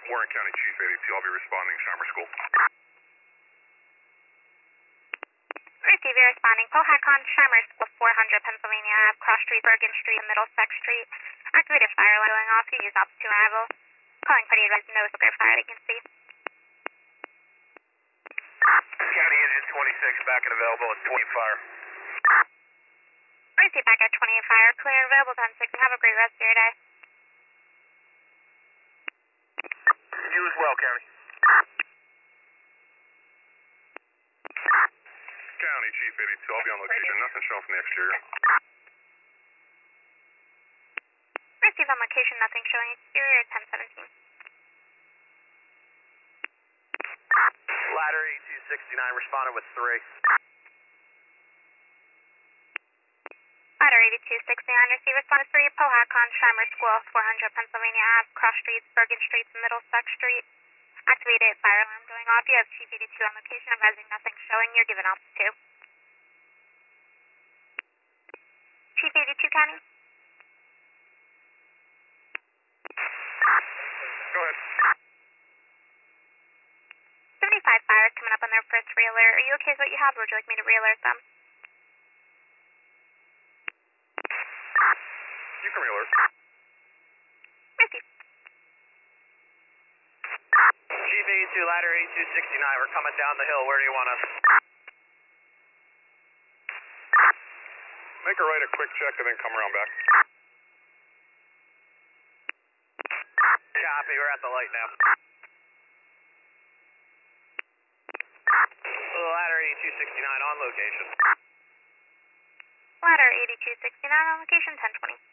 Warren County Chief 82, I'll be responding, Sharmer School. Receive, you're responding. Pohacon, Sharmer School, 400 Pennsylvania Ave, Cross Street, Bergen Street, and Middlesex Street. Activated fire alarm going off. Use up to arrival. Calling party advised no smoke fire they can see. County Engine 26, back and available at 20 fire. Receive back at 28 fire. Clear and available 10-6. Have a great rest of your day. You as well, County. County Chief 82, I'll be on location. Nothing showing from the exterior. Receive on location, nothing showing exterior, 1017. Ladder 8269 responded with 3. Ladder 8269, receive response 3, Pohacon, Sharmer School, 400 Pennsylvania Ave, Cross Streets, Bergen Streets, and Middlesex Street. Activated fire alarm going off. You have Chief 82 on location, advising nothing showing. You're given off 2. Chief 82 County. Go ahead. 75 fire is coming up on their first re-alert. Are you okay with what you have, or would you like me to re-alert them? You can re-alert. Receive. Chief 82, ladder 8269, we're coming down the hill. Where do you want us? Make a right, a quick check, and then come around back. Copy, we're at the light now. Ladder 8269 on location. Ladder 8269 on location, 1020.